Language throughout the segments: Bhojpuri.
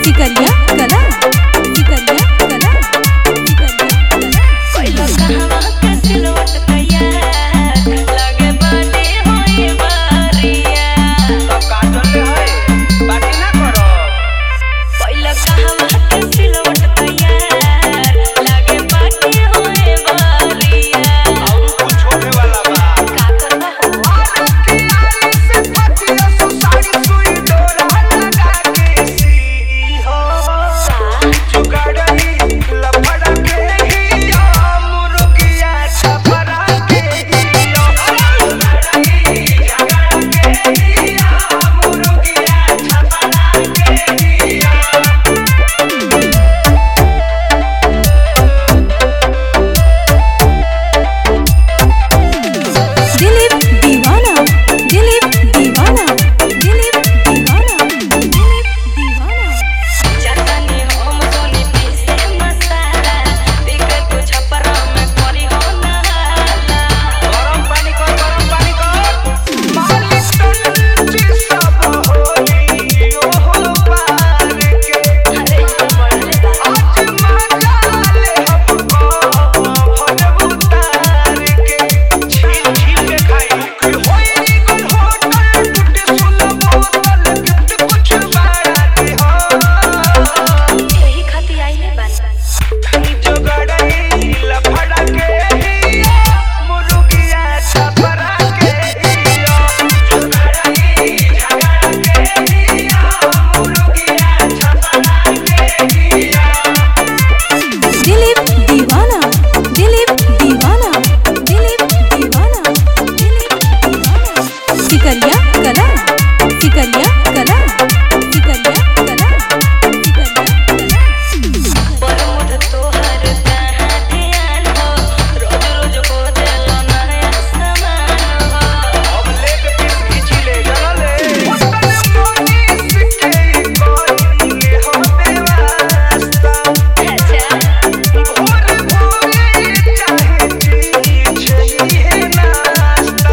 सिकरिया कला सिकरिया कला कोइलो कहवा के सिलवट तैयार लगे बाटे होए बारिया सब काटल है बाकी ना करो कोइलो कहवा के सिलवट तैयार लगे बाटे होए बारिया और कुछ होने वाला बा का करबा हो आरती आरी से फटिया सो साड़ी सुई डोरा लगा के सी हो जुगाड़ही लफड़ा के हिया मुर्गिया छपरा के हिया जुगाड़ही झगड़ा के हिया मुर्गिया छपरा के हिया दिलीप दीवाना दिलीप दीवाना दिलीप दीवाना दिलीप दीवाना जतनी हम सोनी पीसे मसाला दिखे तू छपरा में करी हो नहाला गरम पानी कर मालिक टंची सब होली ओहो पार के अरे ये बढ़ले बा आज मजाले हमको भरब उतार के छील छील के खाई कि होई गुल होटल टूटे सुल बोतल गिफ्ट कुछ बड़ा दे हो यही खाती आइले बानी जुगाड़ही लफड़ा के हिया मुर्गिया छपरा के हिया जुगाड़ही झगड़ा के हिया मुर्गिया छपरा के हिया दिलीप दीवाना दिलीप दीवाना दिलीप दीवाना दिलीप दीवाना सिकरिया कला सिकरिया कला सिकरिया कला सिकरिया कला बरमुद तोहर कहाँ ध्यान हो रोज रोज को देलो नया सामान हो अब लेग पीस खींची ले जलले उतन मोनी सिके कोई हो बेवास्ता अच्छा भोर भोरे चाहे चीज है नाश्ता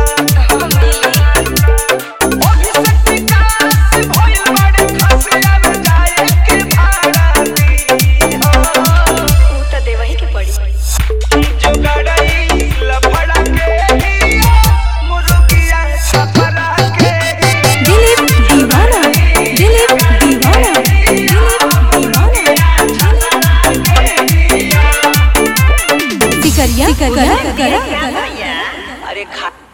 अभिषेक कास भइल बड़े खसे अब जाए के भाड़ा दी हो ऊ त देवही के पड़ी जुगाड़ही लफड़ा के हिया मुर्गिया छपरा के दिलीप दीवाना दिलीप दीवाना दिलीप दीवाना सिकरिया कला कला अरे खा